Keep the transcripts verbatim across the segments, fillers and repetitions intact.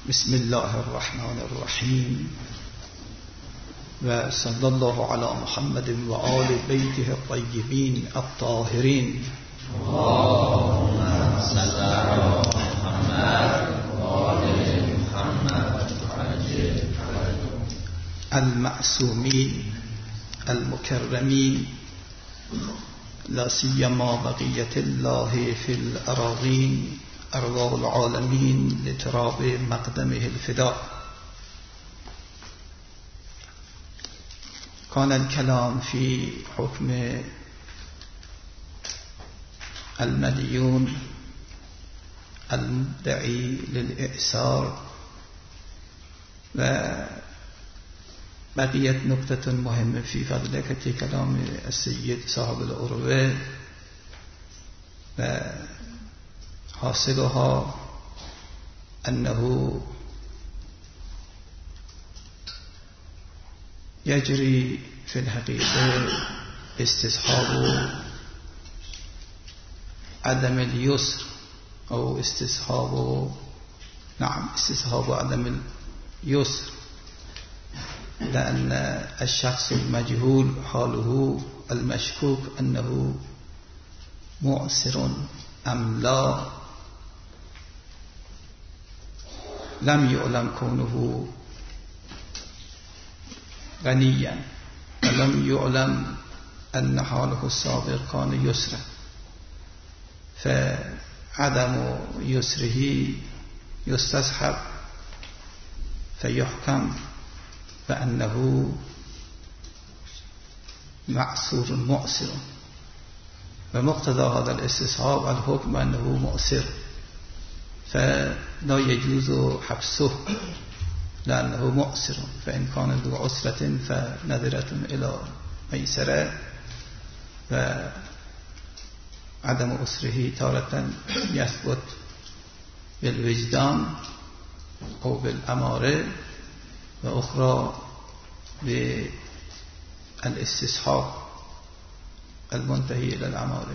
بسم الله الرحمن الرحیم و صلی الله علی محمد و آل بیته الطیبین الطاهرین. اللهم صل علی محمد و آل محمد المعصومین المکرمین لا سیما بقیة الله فی الاراضین ارواح العالمین لتراب مقدمه الفداء. كان الكلام في حكم المديون المدعي للإعسار، وبقيت نقطة مهمة في فضلك كلام السيد صاحب الأروة، وحاصلها أنه يجري في الحقيقة استصحاب عدم اليسر أو استصحاب نعم استصحاب عدم اليسر، لأن الشخص المجهول حاله المشكوك أنه معسر أم لا لم يعلم كونه غنيا ولم يعلم أن حاله السابق كان يسرا، فعدم يسره يستصحب فيحكم بأنه معسور مؤسر، ومقتضى هذا الاستصحاب الحكم أنه مؤسر، فلا يجوز حبسه لأنه مؤسر، فإن كان ذو عسرة فنذرة إلى ميسرة، وعدم عسره تارة يثبت بالوجدان أو بالأمارة، وأخرى بالاستصحاب المنتهي إلى الأمارة.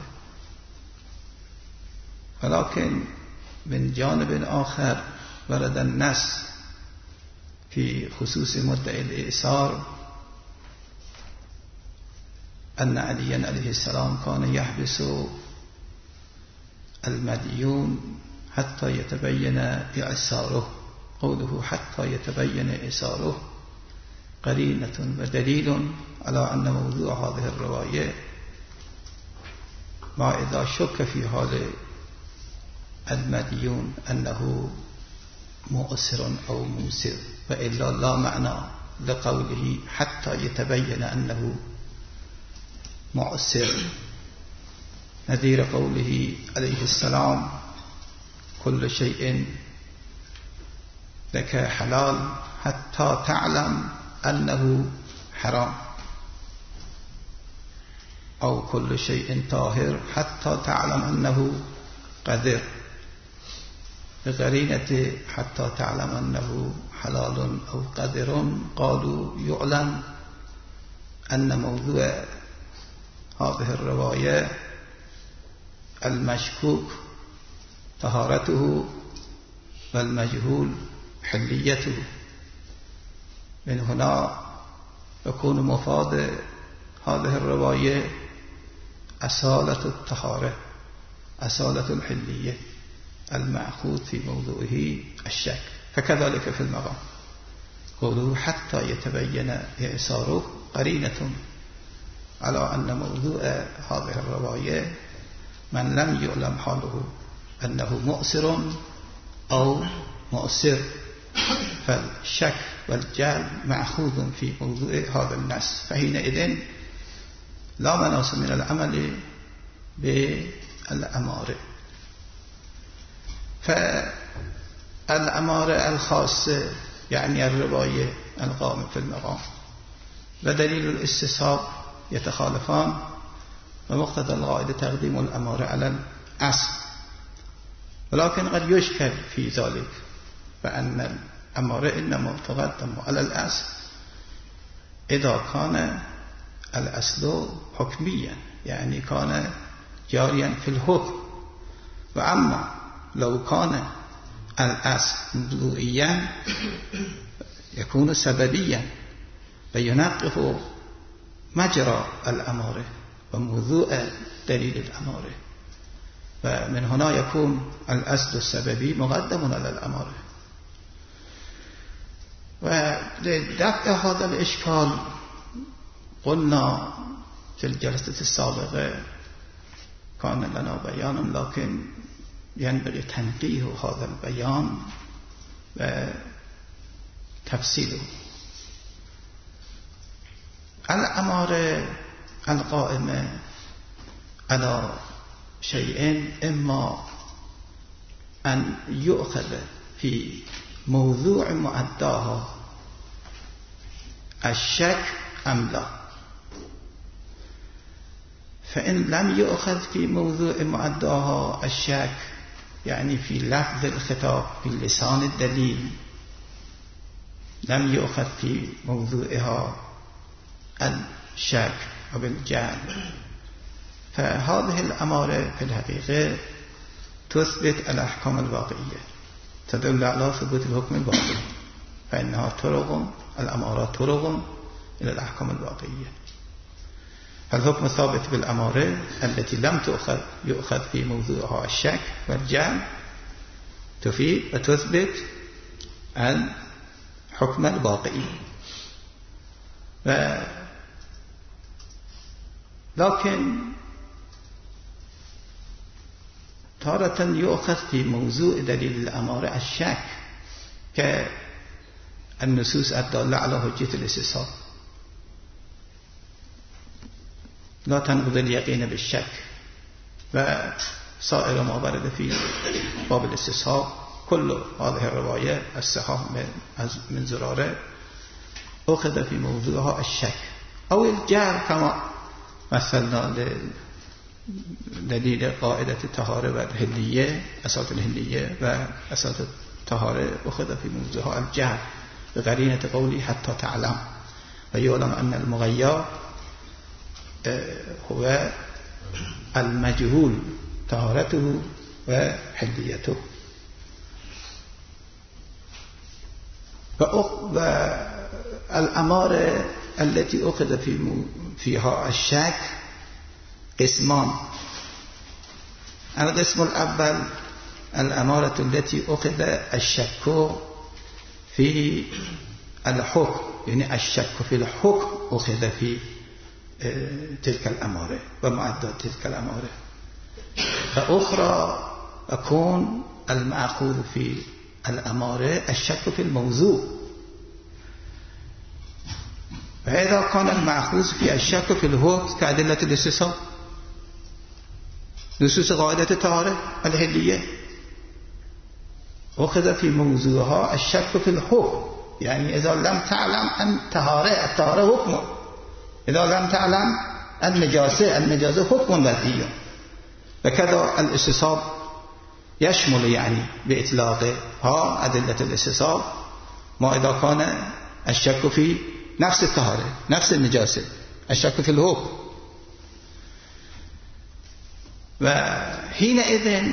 ولكن من جانب آخر ورد النص في خصوص مدعي الإعسار أن عليا عليه السلام كان يحبس المديون حتى يتبين إعساره. قوله حتى يتبين إعساره قرينة ودليل على أن موضوع هذه الرواية ما إذا شك في حال المديون أنه مؤسر أو موسر، وإلا لا معنى لقوله حتى يتبين أنه مؤسر، نذير قوله عليه السلام كل شيء لك حلال حتى تعلم أنه حرام، أو كل شيء طاهر حتى تعلم أنه قذر، بقرينة حتى تعلم أنه حلال أو قذر. قالوا يعلم أن موضوع هذه الرواية المشكوك طهارته والمجهول حليته. من هنا يكون مفاد هذه الرواية أصالة الطهارة، أصالة الحلية المأخوذ في موضوعه الشك. فكذلك في المقام قوله حتى يتبين إعساره قرينة على أن موضوع هذه الرواية من لم يعلم حاله أنه مؤسر أو مؤسر، فالشك والجهل مأخوذ في موضوع هذا النص، فحينئذ لا مناص من العمل بالأمارة. فالأمارة الخاصة يعني الرواية القائمة في المقام ودليل الاستصحاب يتخالفان، ومقتضى القاعدة تقديم الأمارة على الأصل، ولكن قد يشكل في ذلك فأن الأمارة إنما تقدم على الأصل إذا كان الأصل حكميا، يعني كان جاريا في الحكم، وأما لو كان الأصل موضوعيا يكون سببيا وينقف مجرى الأمارة وموضوع دليل الأمارة، ومن هنا يكون الأصل السببي مقدم على الأمارة. ولدفع هذا الإشكال قلنا في الجلسة السابقة كان لنا بيان، لكن ينبغي تنقيه هذا البيان وتفصيله. الأمارة القائمة على شيئين: إما أن يؤخذ في موضوع مؤداها الشك أم لا. فإن لم يؤخذ في موضوع مؤداها الشك، يعني في لفظ الخطاب في لسان الدليل، لم يؤخذ في موضوعها الشك أو الجهل، فهذه الأمارة في الحقيقة تثبت الأحكام الواقعية، تدل على ثبوت الحكم الواقعي، فإنها طرق، الأمارات طرق إلى الأحكام الواقعية. الحكم الثابت بالأمارة التي لم تؤخذ يؤخذ في موضوعها الشك والجهل تفيد وتثبت الحكم الواقعي. و لكن تارة يؤخذ في موضوع دليل الأمارة الشك كالنصوص الدالة على حجية الاستصحاب، لا تنقض اليقين بالشك، وسائر ما ورد في باب الاستصحاب كل هذه الرواية الصحاح من زرارة أخذ في موضوعها الشك أو الجهل، كما مثلنا دليل قاعدة الطهارة والهلية، أساس الهلية وأساس الطهارة أخذ في موضوعها الجهل بقرينة قولي حتى تعلم، ويعلم أن المغير هو المجهول طهارته وحليته. والأمارة التي أخذ في فيها الشك قسمان: القسم الأول الأمارة التي أخذ الشك في الحكم، يعني الشك في الحكم أخذ في تلك الأمارة ومعدات تلك الأمارة. فأخرى أكون المأخوذ في الأمارة الشك في الموضوع، فإذا كان المأخوذ في الشك في الحكم كأدلة الاستصحاب، نصوص قاعدة الطهارة الهلية، أخذ في موضوعها الشك في الحكم، يعني إذا لم تعلم أن طهارة الطهارة حكم، إذا لم تعلم النجاسة النجاسة حكم بديهي، وكذا الاستصحاب يشمل يعني بإطلاقها أدلة الاستصحاب ما إذا كان الشك في نفس الطهارة نفس النجاسة، الشك في الحكم. وحينئذ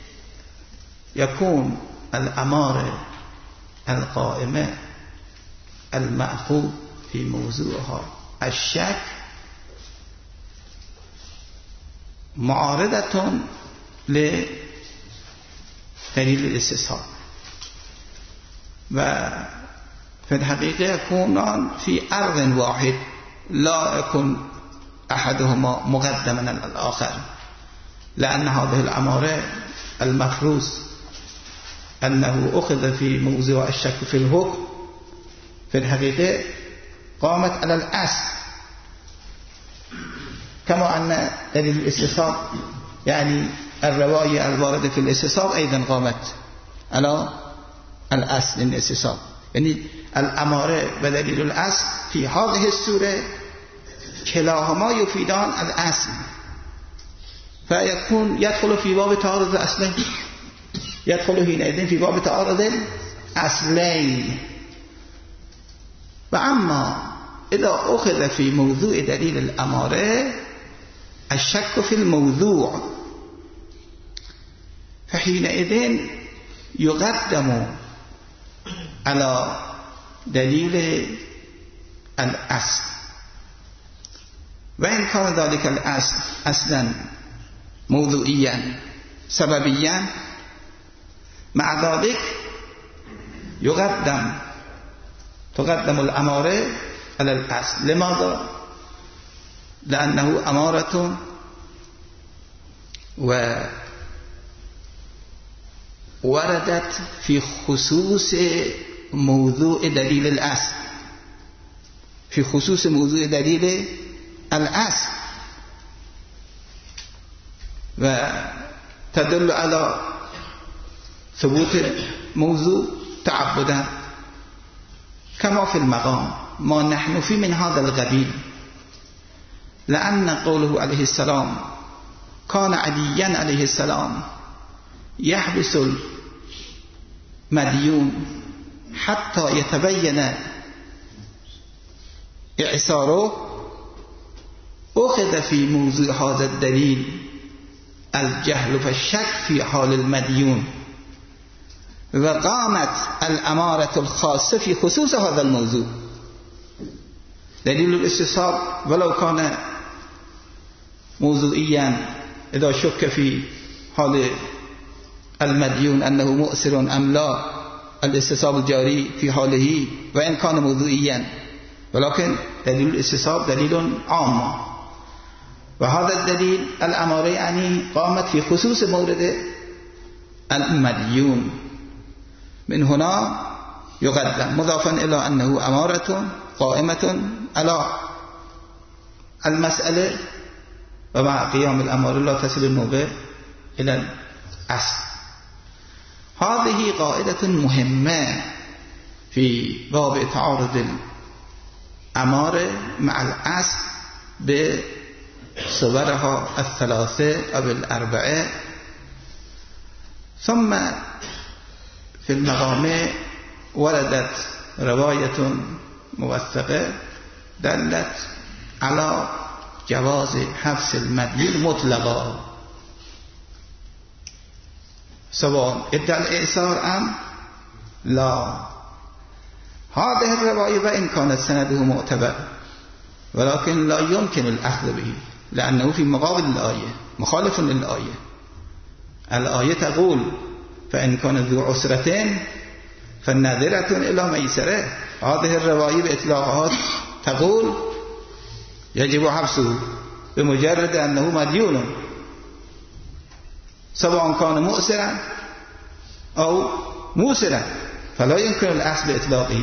يكون الأمارة القائمة المأخوذ في موضوعها الشك معارضة لدليل الاستصحاب، وفي الحقيقة يكونان في أرض واحد، لا يكون أحدهما مقدما على الآخر، لأن هذه الأمارة المفروض أنه أخذ في موضوع الشك في الحكم في الحقيقة قامت على الأصل، كما أن دليل الاستصحاب يعني الرواية الواردة في الاستصحاب أيضا قامت على الأصل الاستصحاب، يعني الأمارة بدليل الأصل في هذه السورة كلاهما يفيدان الأصل، فيكون يدخل في باب تعارض الأصلين، يدخل حينئذ في باب تعارض الأصلين. وأما إذا أخذ في موضوع دليل الأمارة الشك في الموضوع، فحينئذ يقدم على دليل الأصل، وإن كان ذلك الأصل أصلا موضوعيا سببيا، مع ذلك يقدم تقدم الأمارة على الأصل. لماذا؟ لأنه أمارة ووردت في خصوص موضوع دليل الأصل، في خصوص موضوع دليل الأصل، وتدل على ثبوت موضوع تعبدا، كما في المقام ما نحن في من هذا القبيل. لأن قوله عليه السلام كان عليا عليه السلام يحبس المديون حتى يتبين إعساره، أخذ في موضوع هذا الدليل الجهل فالشك في حال المديون، وقامت الأمارة الخاصة في خصوص هذا الموضوع. دليل الاستصحاب ولو كان موضوعيا إذا شك في حال المديون أنه مؤسر أم لا، الاستصحاب الجاري في حاله وإن كان موضوعيا، ولكن دليل الاستصحاب دليل عام، وهذا الدليل الأمارة يعني قامت في خصوص مورد المديون. من هنا يقدم مضافا إلى أنه أمارة قائمة على المسألة، ومع قيام الأمارة لا تصل النوبة إلى الأصل. هذه قاعدة مهمة في باب تعارض الأمارة مع الأصل بصورها الثلاثة أو الأربعة. ثم في المقام وردت رواية موثقة دلت على جواز حبس المدين مطلقا، سواء ادعى الإعسار أم لا. هذه الرواية وإن كانت سنده معتبر، ولكن لا يمكن الأخذ به، لأنه في مقابل الآية، مخالف للآية. الآية تقول فإن كان ذو عسرتين فالنذرة إلى ميسرة. هذه الرواية بإطلاقها تقول يجب حبسه بمجرد أنه مديون، سواء كان مؤسرا أو موسرا، فلا يمكن الأخذ بإطلاقه.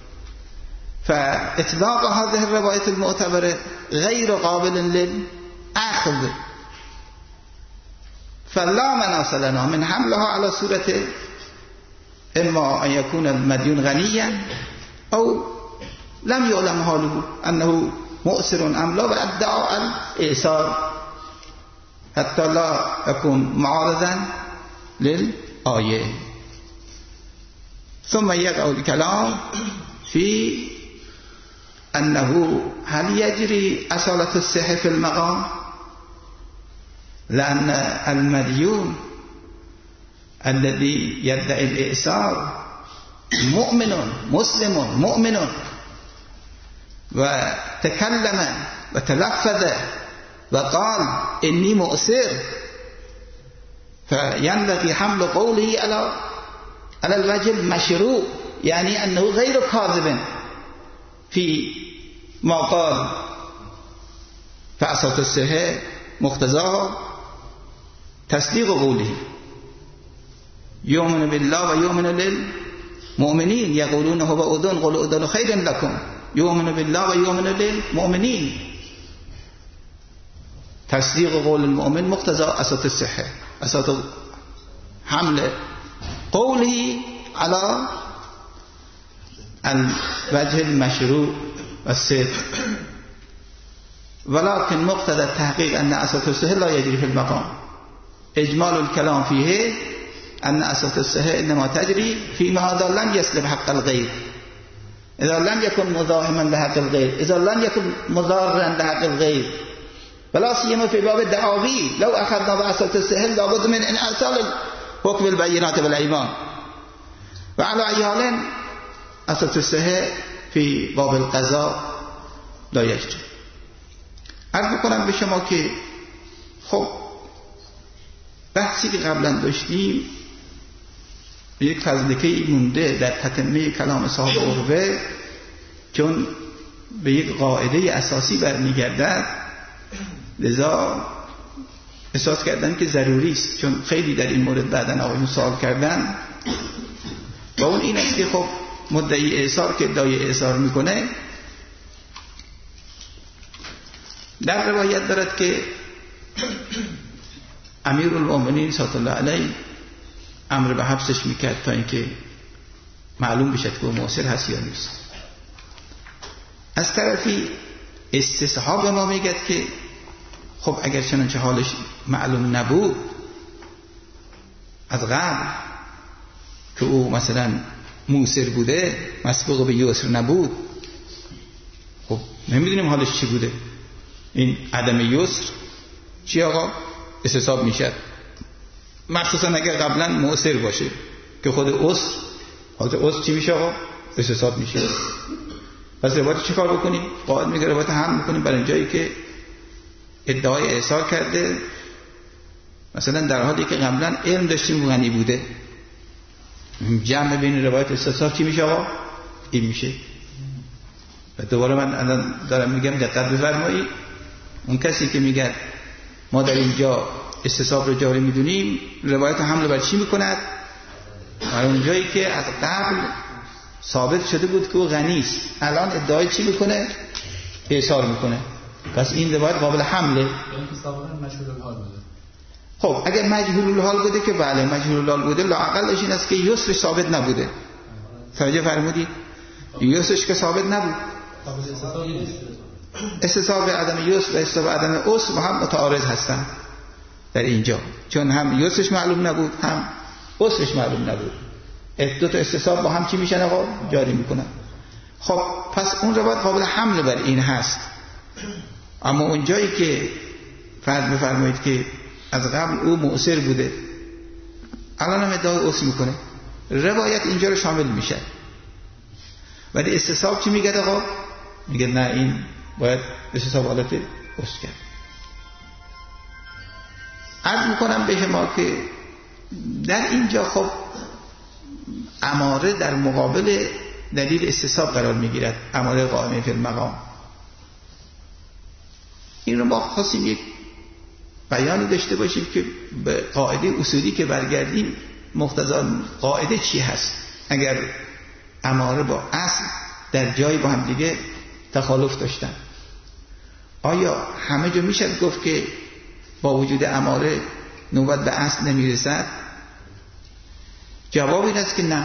فإطلاق هذه الرواية المعتبرة غير قابل للأخذ، فلا مناص لنا من حملها على صورة إما أن يكون المديون غنيا أو لم يعلم حاله أنه مؤسر أم لا، وأدعى الإيسار حتى لا يكون معارضا للآية. ثم يقع الكلام في أنه هل يجري أصالة الصحة في المقام، لأن المديون الذي يدعي الإئسار مؤمن مسلم مؤمن، وتكلم وتلفظ وقال إني مؤسر، فينبغي حمل قوله على على الوجه المشروع، يعني أنه غير كاذب في ما قال. فأصالة الصحة مقتضاها تصديق قوله، يؤمن بالله ويؤمن للمؤمنين، يقولون هو أذن قل أذن خير لكم، يؤمن بالله ويؤمن للمؤمنين. تصديق قول المؤمن مقتضى أصالة الصحة، أصالة حمل قوله على الوجه المشروع والصدق. ولكن مقتضى التحقيق أن أصالة الصحة لا يجري في المقام. إجمال الكلام فيه أن أصالة الصحة إنما تجري فيما هذا لم يسلب حق الغير، إذا لم يكن مزاحما لحق الغير، إذا لم يكن مضارا لحق الغير، ولا سيما في باب الدعاوي. لو أخذنا بأصالة الصحة لابد من إنعطال حكم البينات والأيمان، و علی ای حال اساس صحه فی باب القضاء لا یجری. عرض بکنم به شما که خب بحثی که قبلا داشتیم یک فزلکه‌ای مونده در تتمه کلام صاحب عروه، چون به یک قاعده اساسی برمیگردد، لذا احساس کردن که ضروری است، چون خیلی در این مورد بعداً آقایون سوال کردن. و اون این است که خب مدعی اعصار که ادعای اعصار میکنه در روایت دارد که امیرالمومنین صلی الله علیه امر به حبسش میکرد تا اینکه معلوم بشد که موثر هست یا نیست. از طرفی استصحاب ما میگه که خب اگر چنانچه حالش معلوم نبود از قبل که او مثلا موثر بوده، مسبوق به یسر نبود، خب نمیدونیم حالش چی بوده. این عدم یسر چی آقا؟ استصحاب میشد، مخصوصا اگر قبلا موثر باشه که خود اسر، حالت اسر چی میشه آقا؟ استصحاب میشه. پس روایت چی کار بکنیم؟ قاعد میگه روایت هم میکنیم برای جایی که ادعای اعصار کرده، مثلا در حالی که قبلا علم داشتیم غنی بوده. جمع بین روایت استصحاب چی میشه آقا؟ این میشه. و دوباره من الان دارم میگم دقت بفرمایید، اون کسی که میگه ما در اینجا استصحاب رو جاری میدونیم، روایت حمل بر چی میکند؟ برای اون جایی که از قبل ثابت شده بود که او غنی است، الان ادعای چی میکنه؟ اعصار میکنه. پس این روایت قابل حمله. خب اگر مجهول الحال بوده که بله مجهول الحال بوده، لااقلش این است که یسرش ثابت نبوده. توجه فرمودید؟ یسرش که ثابت نبود، استصحاب عدم یسر و استصحاب عدم اسر با هم متعارض هستند در اینجا، چون هم یسرش معلوم نبود هم اسرش معلوم نبود. دو تا استصحاب با هم چی میشن آقا؟ جاری میکنن. خب پس اون روایت قابل حمل بر این هست. اما اون جایی که فرض بفرمایید که از قبل او مؤثر بوده، الان هم ادعای اسر میکنه، روایت اینجا رو شامل میشه. ولی استصحاب چی میگه آقا؟ میگه نه، این باید استصحاب حالت اسر کرد. عرض میکنم به شما که در اینجا خب اماره در مقابل دلیل استصحاب قرار میگیرد، اماره قائمه فی المقام. این رو ما خواستیم یک بیانی داشته باشیم که به قاعده اصولی که برگردیم مقتضا قاعده چی هست. اگر اماره با اصل در جایی با هم دیگه تخالف داشتن، آیا همه جا میشه گفت که با وجود اماره نوبت به اصل نمیرسد؟ جواب این است که نه.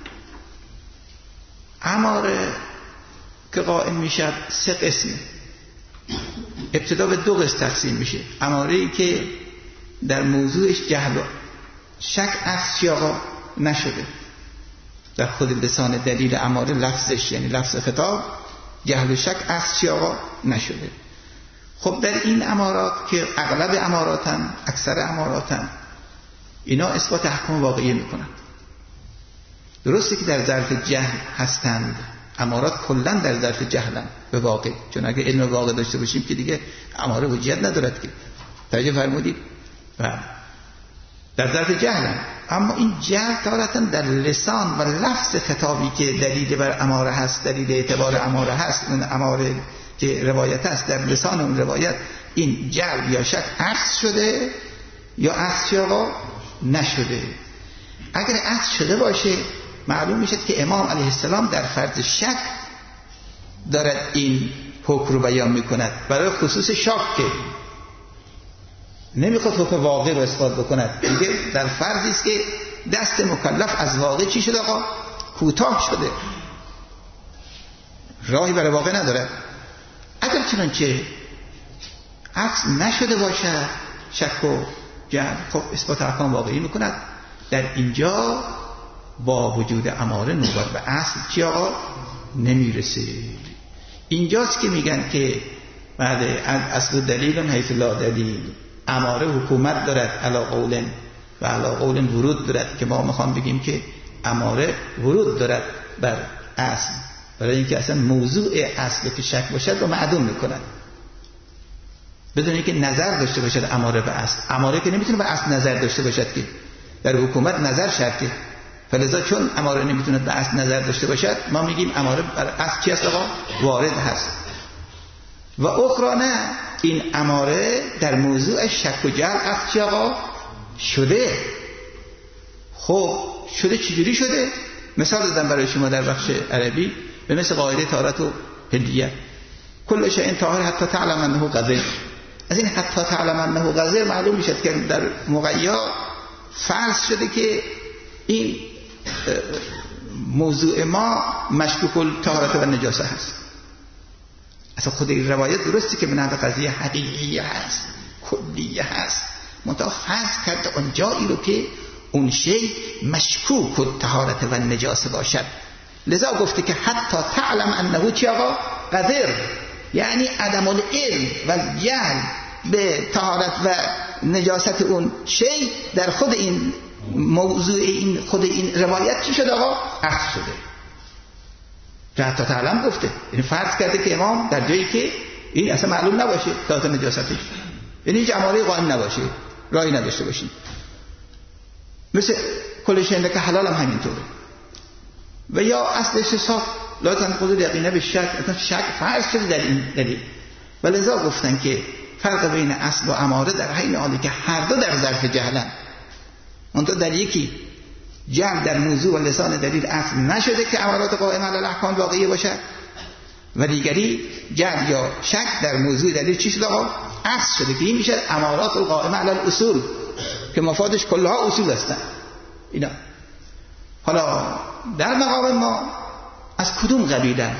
اماره که قائم میشه سه قسمه. ابتدا به دو قسم تقسیم میشه. اماره‌ای که در موضوعش جهل و شک از چیاقا نشده، در خود لسان دلیل اماره لفظش یعنی لفظ خطاب جهل و شک از چیاقا نشده. خب در این امارات که اغلب اماراتن، اکثر اماراتن، اینا اثبات احکام واقعی میکنن. درسته که در ظرف جهل هستند، امارات کلن در ظرف جهلن به واقع، چون اگه علم واقع داشته باشیم که دیگه اماره وجود ندارد که. توجه فرمودید؟ و در ظرف جهلن، اما این جهل تارتا در لسان و لفظ خطابی که دلیل بر اماره هست، دلیل اعتبار اماره هست، اون اماره که روایت است، در لسان اون روایت این جهل یا شک عکس شده یا عکس آقا نشده. اگر عکس شده باشه معلوم میشه که امام علیه السلام در فرض شک دارد این حکم رو بیان میکند، برای خصوص شک که نمیخواد حکم واقع رو اثبات بکند دیگه. در فرضی است که دست مکلف از واقع چی شده آقا؟ کوتاه شده، راهی برای واقع نداره. اگر چنانچه عکس نشده باشه شک و جهل، خب اثبات احکام واقعی میکند. در اینجا با وجود اماره نوبت به اصل چی آقا؟ نمیرسه. اینجاست که میگن که بعد اصل دلیل حیث لا دلیل، اماره حکومت دارد علی قول و علی قول ورود دارد، که ما میخوام بگیم که اماره ورود دارد بر اصل، برای اینکه اصلا موضوع اصل که شک باشد رو معدوم میکنند، بدون اینکه نظر داشته باشد اماره به اصل. اماره که نمیتونه به اصل نظر داشته باشد، که در حکومت نظر شرطه، فلذا چون اماره نمیتونه به اصل نظر داشته باشد ما میگیم اماره بر اصل چی است آقا؟ وارد هست. و اخرى نه، این اماره در موضوع شک و جهل اصل چی آقا؟ شده. خب شده چجوری شده؟ مثال دادم برای شما در بخش عربی به مثل قاعده طهارت و حلیه، کل شیء طاهر حتی تعلم انه قذر. از این حتی تعلم انه قذر معلوم میشه که در مقیا فرض شده که این موضوع ما مشکوک الطهارت و نجاسه هست. اصلا خود این روایت درستی که به نحو قضیه حقیقی هست، کلیه هست، منتها فرض کرده اون جایی رو که اون شی مشکوک الطهارت و نجاسه باشد، لذا گفته که حتی تعلم انه چی آقا؟ قذر، یعنی عدم العلم و جهل به طهارت و نجاست اون شی در خود این موضوع این خود این روایت چی شده آقا؟ اصل شده. که حتی تعلم گفته، یعنی فرض کرده که امام در جایی که این اصلا معلوم نباشه طهارت نجاستش، یعنی هیچ اماره قائم نباشه، راهی نداشته باشین. مثل کل شیء که حلال هم همینطوره. و یا اصل حساب لا تنقض یقینا به شک، اصلا شک فرض شده در این دلیل. و لذا گفتن که فرق بین اصل و اماره در حین حالی که هر دو در ظرف جهلن، اون تو در یکی جهل در موضوع و لسان دلیل اصل نشده که امارات قائمه علی الاحکام واقعی باشد، و دیگری جهل یا شک در موضوع دلیل چی شده آقا؟ اصل شده که این میشه امارات القائمه علی الاصول که مفادش کلها اصول هستن. اینا حالا در مقام ما از کدوم قبیلن؟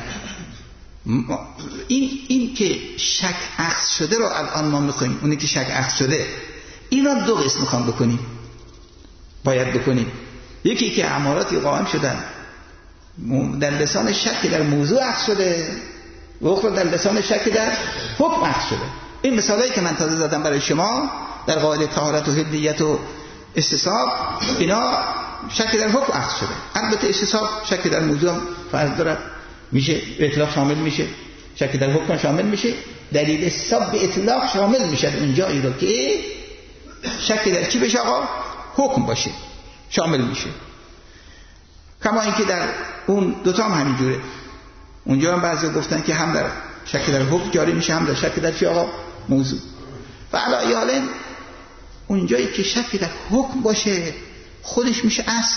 این این که شک اخذ شده رو الان ما میخوایم، اونی که شک اخذ شده اینا دو قسم میخوام بکنیم، باید بکنیم. یکی که اماراتی قائم شدن در لسان شک در موضوع اخذ شده، و اخرى در لسان شک در حکم اخذ شده. این مثالایی که من تازه زدم برای شما در قاعده طهارت و حلیت و استصحاب، اینا شک در حکم اخذ شده. البته استصحاب شک در موضوع هم فرض دارد، میشه اطلاق شامل میشه، شک در حکم شامل میشه، دلیل استصحاب به اطلاق شامل میشه اونجایی رو که شک در چی بشه آقا؟ حکم باشه، شامل میشه. کما اینکه در اون دوتا هم همینجوره، اونجا هم بعضی گفتن که هم در شک در حکم جاری میشه، هم در شک در چی آقا؟ موضوع. و علی حال اونجایی که شک در حکم باشه خودش میشه اصل.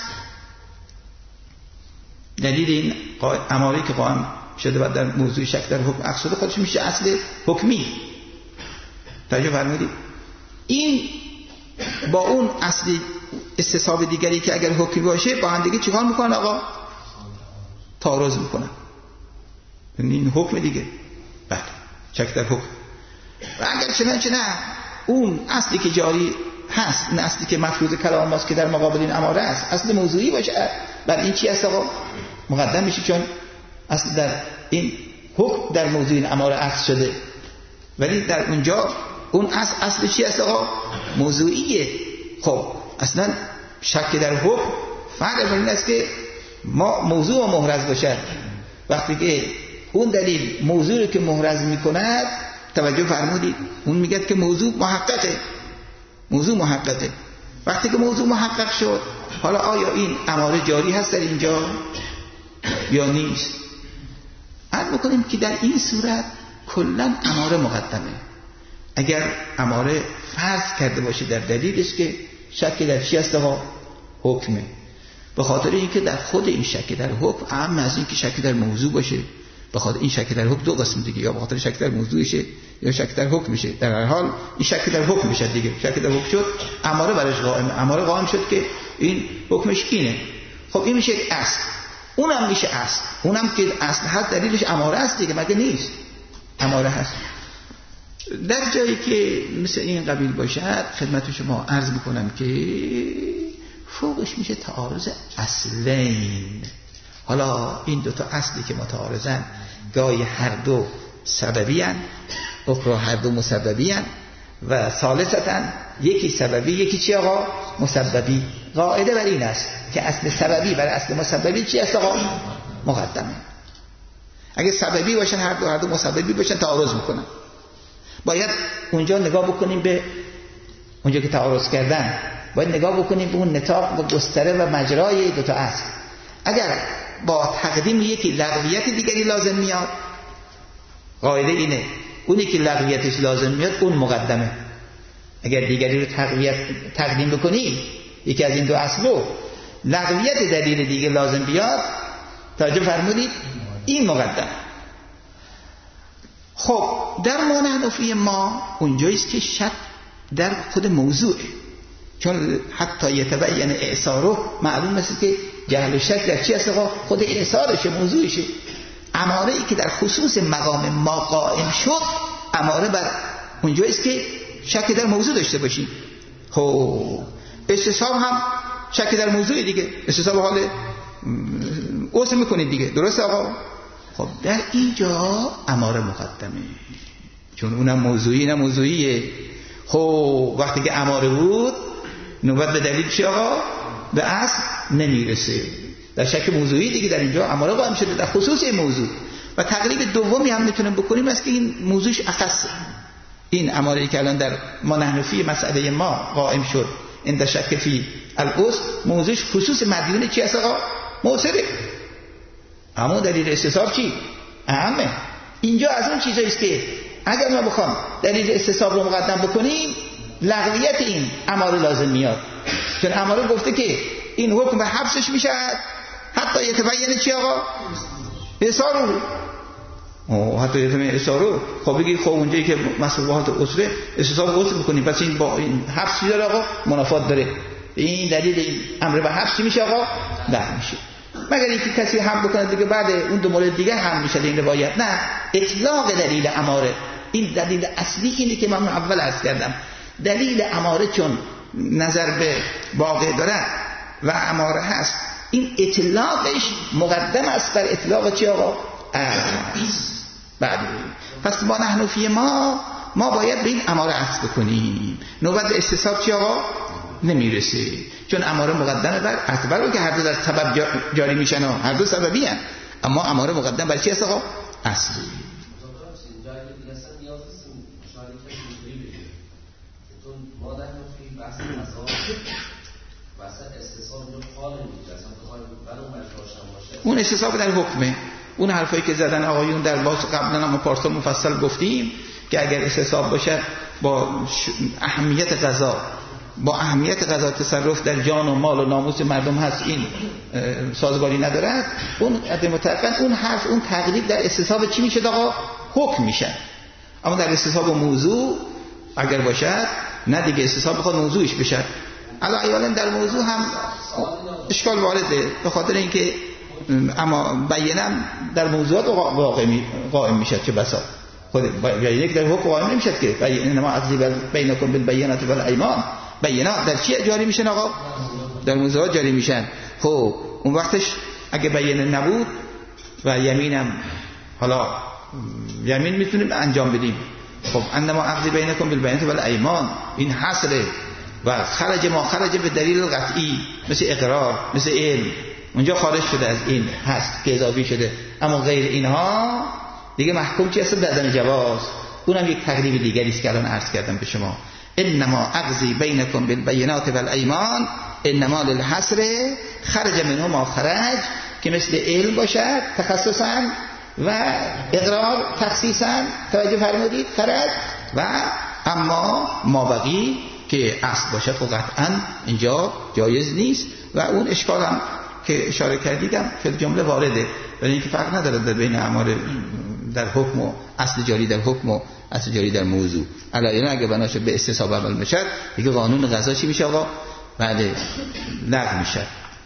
دلیل این اماری که قائم شده و در موضوع شک در حکم اخذ شده خودش میشه اصل حکمی. توجه فرمودید؟ این با اون اصلی استصحاب دیگری که اگر حکمی باشه با هم دیگه چیکار میکنن آقا؟ تعارض میکنن. این حکم دیگه، بله شک در حکم. و اگر چنانچه نه اون اصلی که جاری هست، این اصلی که مفروض کلام ماست که در مقابل این اماره است، اصل موضوعی باشه، بر این چی است آقا؟ مقدم میشه، چون اصل در این حکم در موضوع این اماره اصل شده، ولی در اونجا اون اصل اصل چی است آقا؟ موضوعیه. خب اصلا شک در حکم فرق بر این است که ما موضوع محرز باشد. وقتی که اون دلیل موضوع رو که محرز میکند، توجه فرمودید، اون میگه که موضوع محققه، موضوع محققه. وقتی که موضوع محقق شد، حالا آیا این اماره جاری هست در اینجا یا نیست؟ عرض بکنیم که در این صورت کلا اماره مقدمه. اگر اماره فرض کرده باشه در دلیلش که شک در چی است آقا؟ حکمه. به خاطر اینکه در خود این شک در حکم اهم از این که شک در موضوع باشه. به خاطر این شک در حکم دو قسم دیگه، یا به خاطر شک در موضوعشه یا شک در حکم میشه. در هر حال این شک در حکم میشه دیگه. شک در حکم شد، اماره برش قائم، اماره قائم شد که این حکمش اینه. خب این میشه اصل. اونم میشه اصل. اونم که اصل هست دلیلش اماره است دیگه، مگه نیست؟ اماره هست. در جایی که مثل این قبیل باشد خدمت شما عرض میکنم که فوقش میشه تعارض اصلین. حالا این دوتا اصلی که متعارضن گاهی هر دو سببی هن، اخرى هر دو مسببی هن، و ثالثتا یکی سببی یکی چی آقا؟ مسببی. قاعده بر این است که اصل سببی برای اصل مسببی چی است آقا؟ مقدمه. اگه سببی باشن هر دو هر دو مسببی باشن تعارض میکنن. باید اونجا نگاه بکنیم به اونجا که تعارض کردن، باید نگاه بکنیم به اون نطاق و گستره و مجرای دو تا اصل. اگر با تقدیم یکی لغویت دیگری لازم میاد، قاعده اینه اونی که لغویتش لازم میاد اون مقدمه. اگر دیگری رو تقویت تقدیم بکنی یکی از این دو اصلو لغویت دلیل دیگه لازم بیاد، توجه فرمودید، این مقدم. خب در ما نحن فی ما اونجاییست که شک در خود موضوعه، چون حتی یتبین اعصاره معلوم است که جهل و شک در چی است آقا؟ خود اعصارشه، موضوعشه. اماره ای که در خصوص مقام ما قائم شد اماره بر اونجاییست که شک در موضوع داشته باشیم. خب استصحاب هم شک در موضوع دیگه، استصحاب حال اوصل میکنید دیگه، درسته آقا؟ خب در اینجا اماره مقدمه، چون اونم موضوعی نه موضوعیه. خب وقتی که اماره بود نوبت به دلیل چی آقا؟ به اصل نمیرسه. در شک موضوعی دیگه در اینجا اماره قائم شده در خصوص این موضوع. و تقریب دومی هم میتونیم بکنیم است که این موضوعش اخصه. این اماره که الان در ما نحن فی مسئله ما قائم شد این در شک فی الاصل، موضوعش خصوص مدیون چی است آقا؟ موصله. اما دلیل استصحاب چی؟ اهمه. اینجا از اون چیزایی است که اگر ما بخوام دلیل استصحاب رو مقدم بکنیم لغویت این اماره لازم میاد، چون اماره گفته که این حکم به حبسش میشه حتی یتبین چی آقا؟ اثارو. اوه حتی یتبین اثارو. خب بگید خب اونجایی که مسئولیت اصله استصحاب اصل بکنیم، پس این با این حبس چی داره آقا؟ منافات داره. این دلیل این امر به حبس چی میشه آقا؟ لغو میشه. مگر اینکه کسی هم بکنه دیگه بعد اون دو مورد دیگه هم میشه این روایت. نه، اطلاق دلیل اماره، این دلیل اصلی اینه که من اول عرض کردم. دلیل اماره چون نظر به واقع داره و اماره هست، این اطلاقش مقدم است بر اطلاق چی آقا؟ بعد پس ما نحن فی ما ما باید به این اماره عطف بکنیم. نوبت به استصحاب چی آقا؟ نمیرسه، چون اماره مقدمه بر اعتبار رو که هر دو در سبب جاری میشن و هر دو سببی هن. اما اماره مقدم بر چی است آقا؟ اصلی. اون استصحاب در حکمه. اون حرفایی که زدن آقایون در باز قبلا هم پارسال مفصل گفتیم که اگر استصحاب باشه با اهمیت قضا، با اهمیت قضا تصرف در جان و مال و ناموس مردم هست، این سازگاری ندارد. اون عدم متقن اون حرف اون تقریب در استصحاب چی میشه آقا؟ حکم میشه. اما در استصحاب موضوع اگر باشد نه دیگه، استصحاب بخواد موضوعش بشه. علا ایالن در موضوع هم اشکال وارده، به خاطر اینکه اما بینم در موضوعات واقع قائم میشه. چه بسا خود یک در حکم قائم نمیشه که انما عقضی بینکم بالبینات والایمان. بینات در چی جاری میشن آقا؟ در موضوعات جاری میشن. خب اون وقتش اگه بینه نبود و یمینم حالا یمین میتونیم انجام بدیم. خب انما عقضی بینکم بالبینات والایمان این حصره و خرج ما خرج به دلیل قطعی مثل اقرار مثل علم اونجا خارج شده از این هست که اضافی شده. اما غیر اینها دیگه محکوم چی هست؟ بدن جواز. اونم یک تقریب دیگری است که الان عرض کردم به شما. انما عقضی بینکم بالبینات والایمان انما للحصر خرج منه ما خرج، که مثل علم باشد تخصصا و اقرار تخصیصا، توجه فرمودید، خرج. و اما ما بقی که اصل باشد و قطعا اینجا جایز نیست. و اون اشکال هم که اشاره کردیدم فی الجمله وارده، ولی اینکه فرق نداره در بین اماره در حکم و اصل جاری در حکم و اصل جاری در موضوع. علاوه اگه بناشه به استصحاب عمل بشه دیگه قانون قضا چی میشه آقا؟ بعد لغو میشه.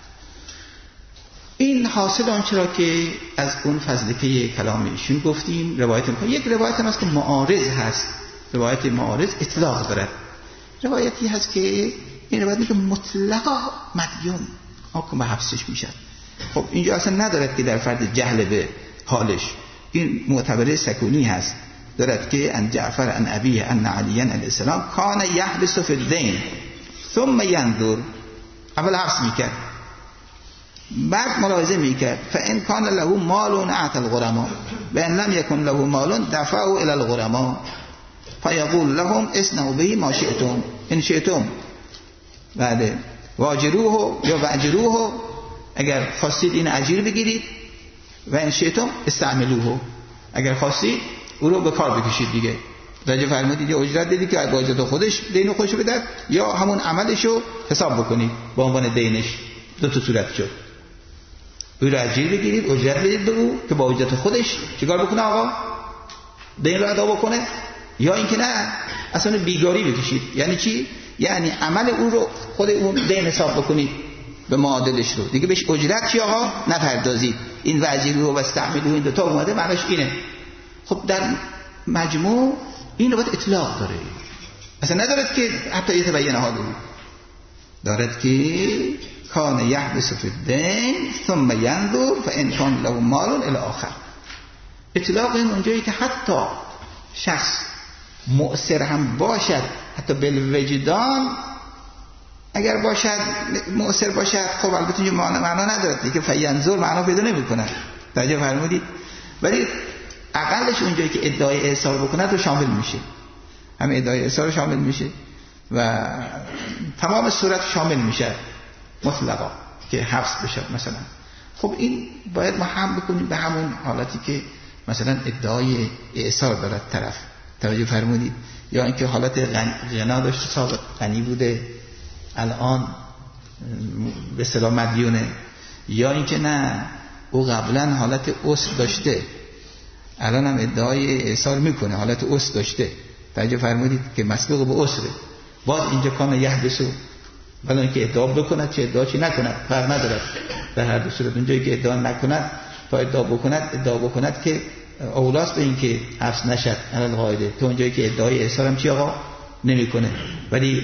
این حاصل آنچه را که از اون فضلکه کلام ایشون گفتیم. روایت یک روایت هم هست که معارض هست. روایت معارض اطلاق داره. روایتی هست که این روایت میگه مطلقا مدیون حکم به حبسش میشه. خب اینجا اصلا ندارد که در فرد جهل به حالش. این معتبره سکونی هست، دارد که ان جعفر ان ابیه ان علی علیه السلام کان یحبس فی الدین ثم ينظر. اول حبس میکرد بعد ملاحظه میکرد فان کان له مال اعطى الغرما و ان لم یکن له مال دفعوا الى الغرما فیقول لهم اصنعوا به ما شئتم ان شئتم بعد واجروه یا واجروه اگر خواستید این اجیر بگیرید و ان شئتم استعملوه اگر خواستید او رو به کار بکشید دیگه. راجع فرمودید یا اجرت بدید که با اجرت خودش دین خودش بده یا همون عملش رو حساب بکنید به عنوان دینش. دو تا صورت شد. او رو اجیر بگیرید اجرت بدید به او که با اجرت خودش چیکار بکنه آقا دین رو ادا بکنه یا اینکه نه اصلا بیگاری بکشید. یعنی چی؟ یعنی عمل او رو خود اون دین حساب بکنید به معادلش رو دیگه بهش اجرت چی آقا نپردازید. این وزیر رو و استعملو این دو تا اومده معناش اینه. خب در مجموع این رو باید اطلاق داره اصلا ندارد که حتی یتبین حاله دارد که کان یحبس فی الدین ثم ینظر فان کان له مال الی آخر. اطلاق این اونجایی که حتی شخص مؤثر هم باشد حتی بالوجدان اگر باشد مؤثر باشد خب البته اینجا معنا ندارد دیگه فینظر معنا پیدا نمیکنه توجه فرمودید. ولی اقلش اونجایی که ادعای احصار بکنه رو شامل میشه همه ادعای احصار رو شامل میشه و تمام صورت شامل میشه مطلقا که حبس بشه مثلا. خب این باید ما هم بکنیم به همون حالتی که مثلا ادعای احصار دارد طرف توجه فرمودید یا اینکه حالت غنا داشته سابق غنی بوده الان به اصطلاح مدیونه یا اینکه نه او قبلا حالت عسر داشته الان هم ادعای احصار میکنه حالت عسر داشته توجه فرمودید که مسبوق به عسره باز اینجا کان یحبسو ولی اینکه ادعا بکند چه ادعا چی نکند فرق ندارد در هر دو صورت. اونجایی که ادعا نکند تا ادعا بکند ادعا بکند که اولاست به این که حبس نشد علل قاعده تو اونجایی که ادعای احصار هم چی آقا نمیکنه ولی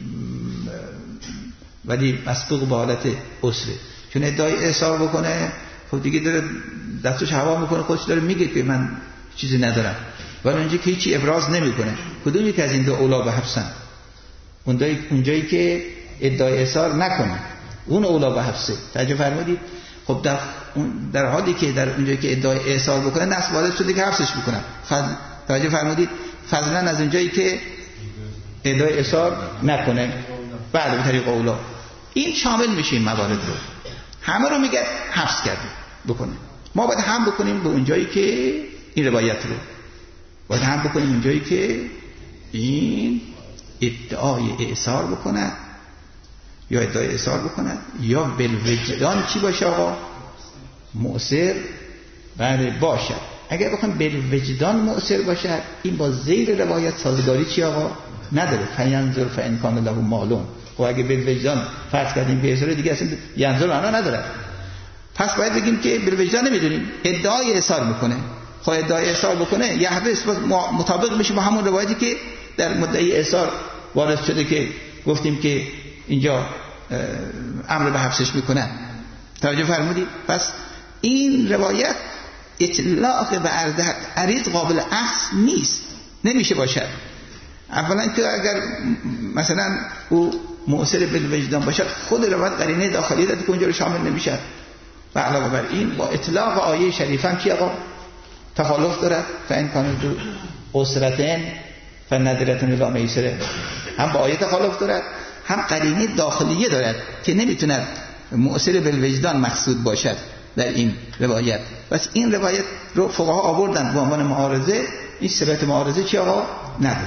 ولی مسبوق به حالت عسره. چون ادعای احصار بکنه خب دیگه داره دستش هوا میکنه خودش داره میگه که من چیزی ندارم ولی اونجایی که هیچی ابراز نمیکنه. کدومی که از این دو اولا به حبسن؟ اونجایی که ادعای احصار نکنه اون اولا به حبسه توجه فرمودید. خب در در حالی که در اونجایی که ادعای احصار بکنه نصب وارد شده که حبسش بکنن فضل توجه فرمودید فضلا از اونجایی که ادعای احصار نکنه بعد به طریق اولا این شامل میشه این موارد رو همه رو میگه حبس کرده بکنه. ما باید هم بکنیم به اونجایی که این روایت رو باید هم بکنیم اونجایی که این ادعای احصار بکنه یا ادعای احصار بکنه یا بالوجدان چی باشه آقا مؤثر بعد باشد. اگر بخوایم بالوجدان مؤثر باشد این با زیر روایت سازگاری چی آقا نداره فینظر فان کان له مالون. خب اگه بالوجدان فرض کردیم به احصار دیگه اصلا ینظر معنا نداره پس باید بگیم که بالوجدان نمیدونیم ادعای احصار میکنه. خب ادعای احصار بکنه یحبس مطابق میشه با همون روایتی که در مدعی احصار وارد شده که گفتیم که اینجا امر به حبسش میکنن توجه فرمودید. پس این روایت اطلاق به عریض قابل اخذ نیست نمیشه باشد. اولا که اگر مثلا او مؤثر بالوجدان باشد خود روایت قرینه داخلی داره که اونجا رو شامل نمیشه و علاوه بر این با اطلاق آیه شریفه هم چی آقا تخالف دارد فان کان ذو عسرة فنظرة الی میسره هم با آیه تخالف دارد هم قرینه داخلیه دارد که نمیتوند مؤثر بالوجدان مقصود باشد در این روایت. پس این روایت رو فقها آوردن به عنوان معارضه. این ثبات معارضه چی آقا نداره.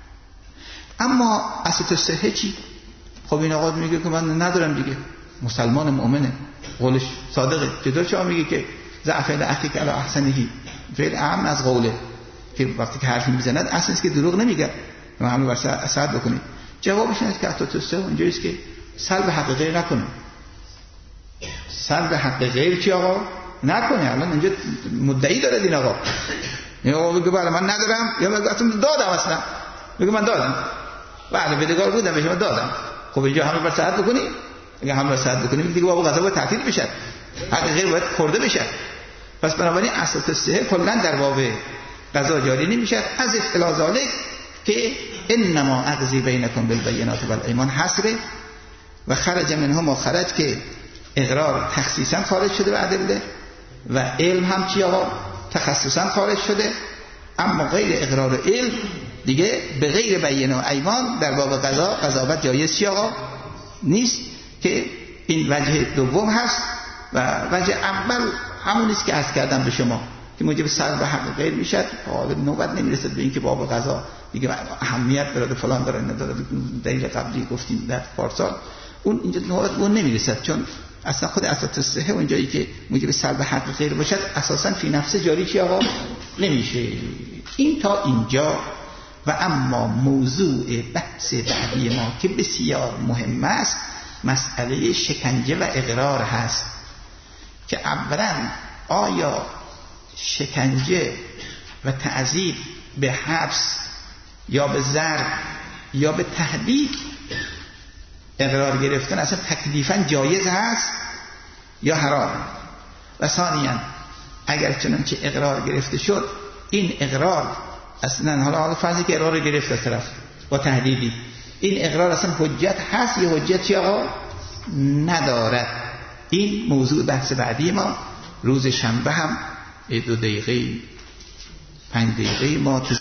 اما اساس صحه چی؟ خب این آقا میگه که من ندارم دیگه مسلمان مؤمنه قولش صادقه. چطور شما میگه که ضعف الاخی که علی احسنهی فعل اهم از قوله که وقتی که حرفی میزند اصلا است که دروغ نمیگه ما همه بر اساس بکنید. جوابش اینه که اساس صحه اونجایی است که سلب حق غیر نکنه. سلب حق غیر چی آقا نکنه. الان اینجا مدعی داره این آقا این آقا میگه بله من ندارم یا میگه اصلا دادم اصلا میگه من دادم بله بدهکار بودم به شما دادم. خب اینجا همه بر صحت بکنی اگه همه بر صحت بکنی دیگه بابا قضا باید تعطیل بشه حق غیر باید خورده بشه. پس بنابراین اساس صحه کلا در باب قضا جاری نمیشه از اختلاف که انما اقضی بینکم بالبینات والایمان حسره و خرج منها ما خرج که اقرار تخصیصا خارج شده به ادله و علم هم چی آقا تخصصا خارج شده، اما غیر اقرار و علم دیگه به غیر بینه و ایمان در باب قضا قضاوت جایز چی آقا نیست، که این وجه دوم هست. و وجه اول همون است که عرض کردم به شما که موجب سلب حق غیر میشد. حالا نوبت نمیرسد به این که باب قضا دیگه اهمیت داره فلان داره نداره، دلیل قبلی گفتیم در پارسال، اون اینجا نوبت اون نمیرسد، چون اصلا خود اساس صحه اون جایی که موجب سلب حق غیر باشد اساسا فی نفسه جاری چی آقا نمیشه. این تا اینجا. و اما موضوع بحث بعدی ما که بسیار مهم است مسئله شکنجه و اقرار هست، که اولا آیا شکنجه و تعذیب به حبس یا به ضرب یا به تهدید اقرار گرفتن اصلا تکلیفاً جایز هست یا حرام؟ و ثانیاً اگر چنانچه اقرار گرفته شد این اقرار اصلا حالا حالا فرضی که اقرار گرفته طرف با تهدیدی، این اقرار اصلا حجت هست یا حجتی آقا ندارد؟ این موضوع بحث بعدی ما. روز شنبه هم دو دقیقه پنج دقیقه ما